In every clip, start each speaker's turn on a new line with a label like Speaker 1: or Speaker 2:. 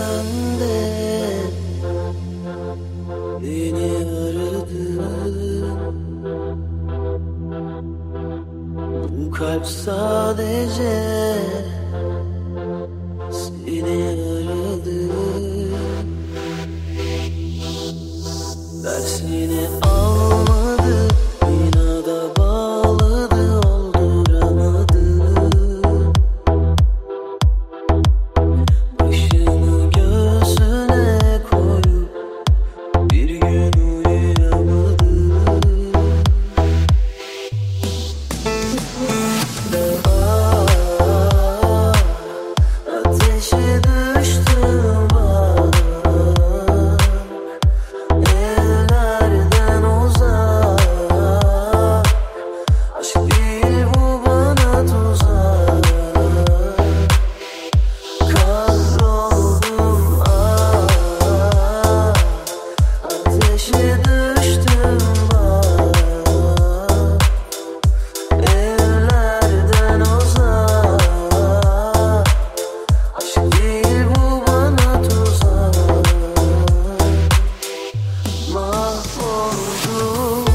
Speaker 1: sen de beni aradın. Bu kalp sadece seni aradı. Dersini almadı, inada bağladı, olduramadı. Başını göğsüne koyup bir gün uyuyamadı. Ateşe düştüm bak, ellerden uzak. Aşk değil bu bana tuzak. Kahroldum ateşe düştüm bak, ellerden uzak. Aşk değil bu bana tuzak. Mahvoldum.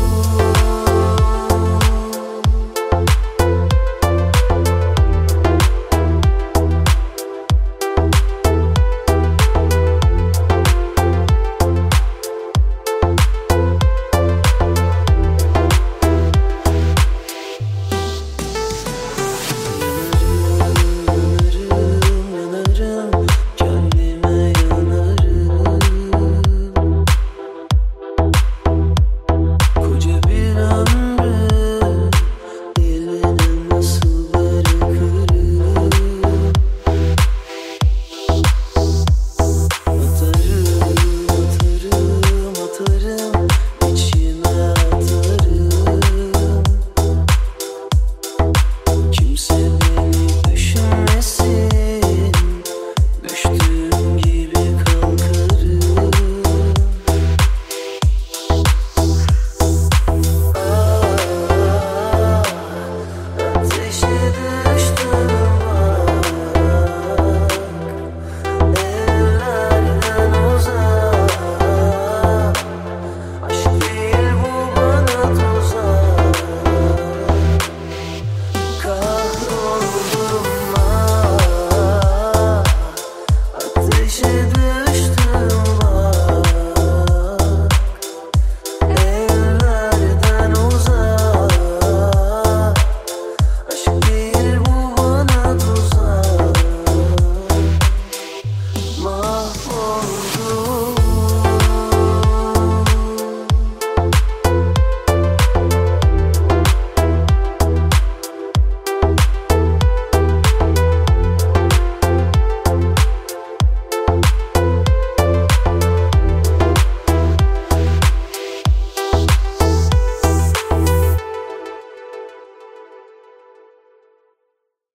Speaker 1: Yanarım, kendime yanarım. Koca bir ömrü ellerine nasıl bırakırım? Atarım, içime atarım. Kimse beni düşünmesin, düştüğüm gibi kalkarım. Ateşe düştüm bak, ellerden uzak. Aşk değil bu bana tuzak. Kahroldum ateşe düştüm.